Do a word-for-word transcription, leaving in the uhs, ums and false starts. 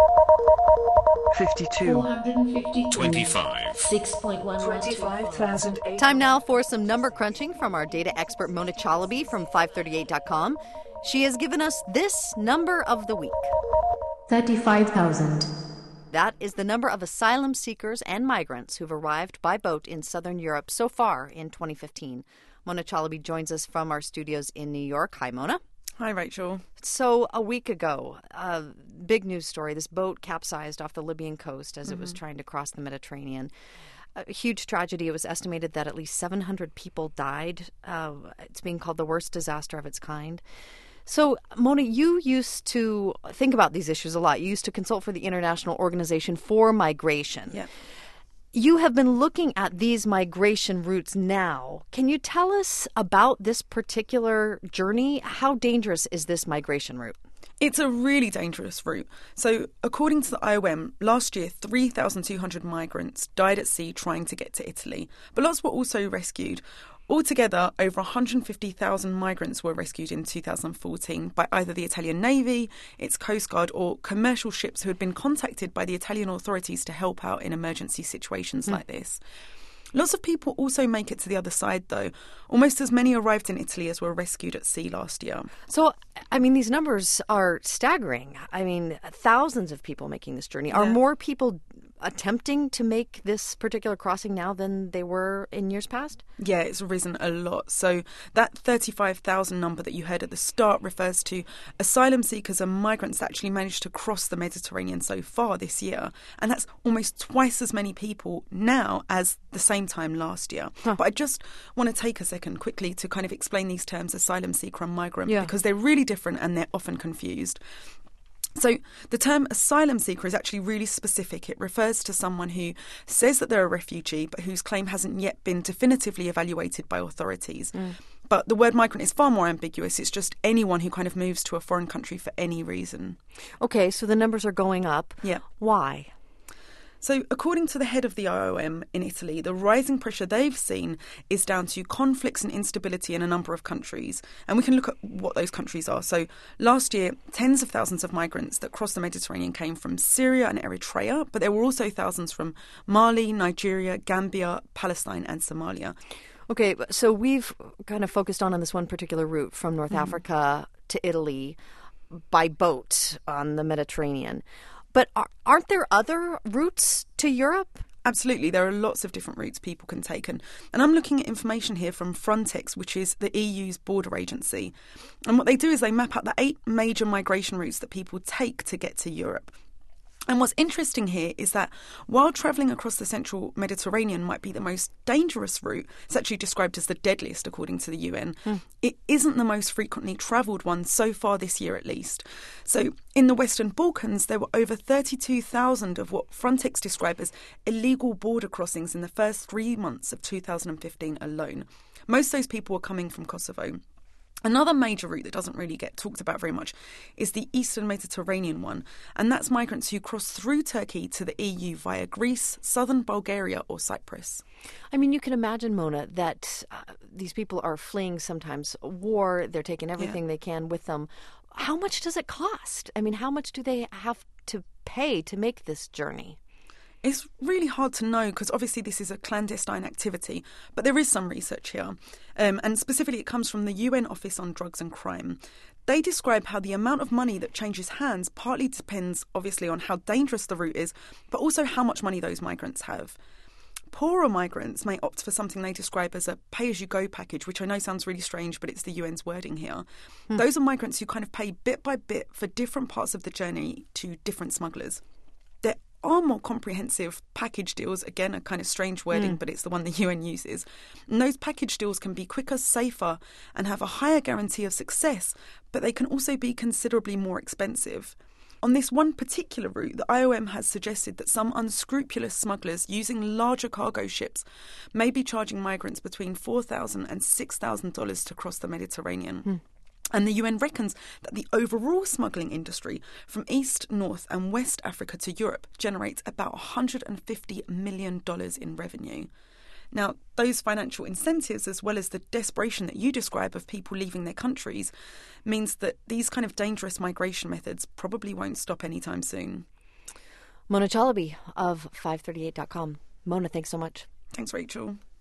fifty-two. four hundred fifty-two. twenty-five. six point one one two. twenty-five thousand eight. Time now for some number crunching from our data expert Mona Chalabi from five thirty-eight dot com. She has given us this number of the week. thirty-five thousand. That is the number of asylum seekers and migrants who've arrived by boat in southern Europe so far in twenty fifteen. Mona Chalabi joins us from our studios in New York. Hi, Mona. Hi, Rachel. So a week ago, a big news story. This boat capsized off the Libyan coast as mm-hmm. it was trying to cross the Mediterranean. A huge tragedy. It was estimated that at least seven hundred people died. Uh, it's being called the worst disaster of its kind. So, Mona, you used to think about these issues a lot. You used to consult for the International Organization for Migration. Yeah. You have been looking at these migration routes now. Can you tell us about this particular journey? How dangerous is this migration route? It's a really dangerous route. So, according to the I O M, last year, three thousand two hundred migrants died at sea trying to get to Italy. But lots were also rescued. Altogether, over one hundred fifty thousand migrants were rescued in two thousand fourteen by either the Italian Navy, its Coast Guard, or commercial ships who had been contacted by the Italian authorities to help out in emergency situations mm. like this. Lots of people also make it to the other side, though. Almost as many arrived in Italy as were rescued at sea last year. So, I mean, these numbers are staggering. I mean, thousands of people making this journey. Are yeah. more people attempting to make this particular crossing now than they were in years past? Yeah, it's risen a lot. So that thirty-five thousand number that you heard at the start refers to asylum seekers and migrants that actually managed to cross the Mediterranean so far this year. And that's almost twice as many people now as the same time last year. Huh. But I just want to take a second quickly to kind of explain these terms, asylum seeker and migrant, yeah. because they're really different and they're often confused. So the term asylum seeker is actually really specific. It refers to someone who says that they're a refugee, but whose claim hasn't yet been definitively evaluated by authorities. Mm. But the word migrant is far more ambiguous. It's just anyone who kind of moves to a foreign country for any reason. Okay, so the numbers are going up. Yeah. Why? So according to the head of the I O M in Italy, the rising pressure they've seen is down to conflicts and instability in a number of countries. And we can look at what those countries are. So last year, tens of thousands of migrants that crossed the Mediterranean came from Syria and Eritrea, but there were also thousands from Mali, Nigeria, Gambia, Palestine and Somalia. Okay, so we've kind of focused on, on this one particular route from North mm. Africa to Italy by boat on the Mediterranean. But aren't there other routes to Europe? Absolutely. There are lots of different routes people can take. And, and I'm looking at information here from Frontex, which is the E U's border agency. And what they do is they map out the eight major migration routes that people take to get to Europe. And what's interesting here is that while travelling across the central Mediterranean might be the most dangerous route, it's actually described as the deadliest according to the U N, mm. it isn't the most frequently travelled one so far this year at least. So in the Western Balkans, there were over thirty-two thousand of what Frontex described as illegal border crossings in the first three months of two thousand fifteen alone. Most of those people were coming from Kosovo. Another major route that doesn't really get talked about very much is the Eastern Mediterranean one, and that's migrants who cross through Turkey to the E U via Greece, southern Bulgaria or Cyprus. I mean, you can imagine, Mona, that uh, these people are fleeing sometimes war, they're taking everything yeah. they can with them. How much does it cost? I mean, how much do they have to pay to make this journey? It's really hard to know because obviously this is a clandestine activity, but there is some research here. Um, and specifically it comes from the U N Office on Drugs and Crime. They describe how the amount of money that changes hands partly depends obviously on how dangerous the route is, but also how much money those migrants have. Poorer migrants may opt for something they describe as a pay-as-you-go package, which I know sounds really strange, but it's the U N's wording here. Hmm. Those are migrants who kind of pay bit by bit for different parts of the journey to different smugglers. There are more comprehensive package deals, again, a kind of strange wording, mm. but it's the one the U N uses. And those package deals can be quicker, safer, and have a higher guarantee of success, but they can also be considerably more expensive. On this one particular route, the I O M has suggested that some unscrupulous smugglers using larger cargo ships may be charging migrants between four thousand dollars and six thousand dollars to cross the Mediterranean. Mm. And the U N reckons that the overall smuggling industry from East, North and West Africa to Europe generates about one hundred fifty million dollars in revenue. Now, those financial incentives, as well as the desperation that you describe of people leaving their countries, means that these kind of dangerous migration methods probably won't stop anytime soon. Mona Chalabi of five thirty-eight dot com. Mona, thanks so much. Thanks, Rachel.